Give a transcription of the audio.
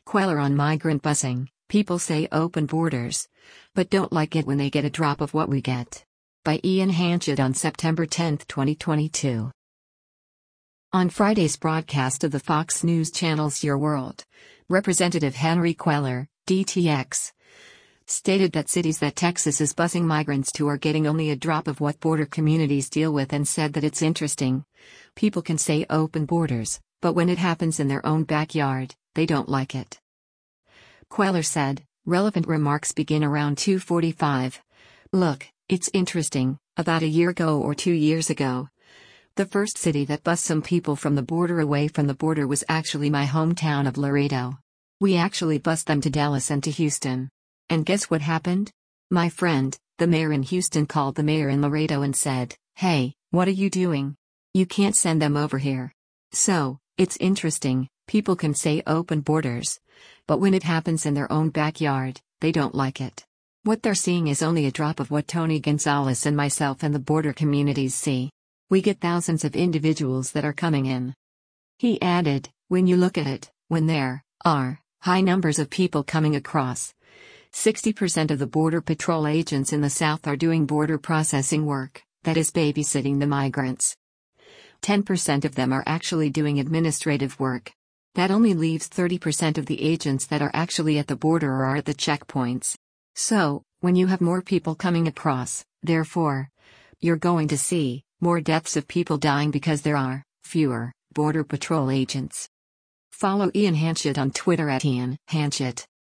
Queller on migrant busing. People say open borders, but don't like it when they get a drop of what we get. By Ian Hanchett on September 10, 2022. On Friday's broadcast of the Fox News Channel's Your World, Representative Henry Queller, DTX, stated that cities that Texas is busing migrants to are getting only a drop of what border communities deal with, and said that it's interesting. People can say open borders, but when it happens in their own backyard, they don't like it. Queller said, relevant remarks begin around 2:45. Look, it's interesting, about a year ago or 2 years ago, the first city that bused some people from the border away from the border was actually my hometown of Laredo. We actually bused them to Dallas and to Houston. And guess what happened? My friend, the mayor in Houston, called the mayor in Laredo and said, "Hey, what are you doing? You can't send them over here." So, it's interesting, people can say open borders, but when it happens in their own backyard, they don't like it. What they're seeing is only a drop of what Tony Gonzalez and myself and the border communities see. We get thousands of individuals that are coming in. He added, when you look at it, when there are high numbers of people coming across, 60% of the Border Patrol agents in the South are doing border processing work, that is babysitting the migrants. 10% of them are actually doing administrative work. That only leaves 30% of the agents that are actually at the border or are at the checkpoints. So, when you have more people coming across, therefore, you're going to see more deaths of people dying because there are fewer Border Patrol agents. Follow Ian Hanchett on Twitter at Ian Hanchett.